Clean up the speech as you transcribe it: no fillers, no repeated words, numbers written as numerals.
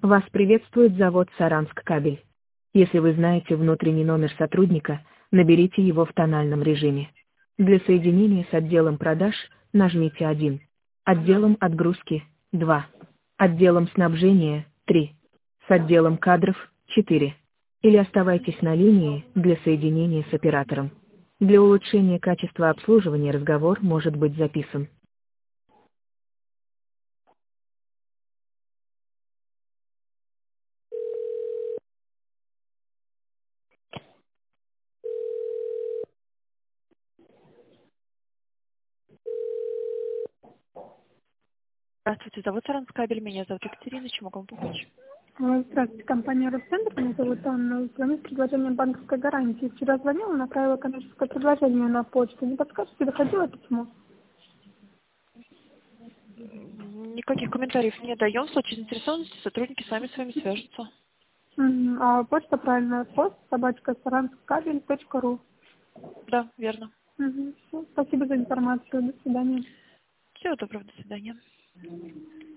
Вас приветствует завод «Саранск-Кабель». Если вы знаете внутренний номер сотрудника, наберите его в тональном режиме. Для соединения с отделом продаж нажмите 1. Отделом отгрузки – 2. Отделом снабжения – 3. С отделом кадров – 4. Или оставайтесь на линии для соединения с оператором. Для улучшения качества обслуживания разговор может быть записан. Здравствуйте, зовут Саранскабель, меня зовут Екатерина, чем могу вам помочь? Здравствуйте, компания Росцентр. Меня зовут Анна. Звоню с предложением банковской гарантии. Вчера звонила, направила коммерческое предложение на почту. Не подскажете, доходило письмо? Никаких комментариев не даем. В случае заинтересованности сотрудники сами с вами свяжутся. А почта правильная, post@saranskabel.ru. Да, верно. Спасибо за информацию. До свидания. Всего доброго, до свидания.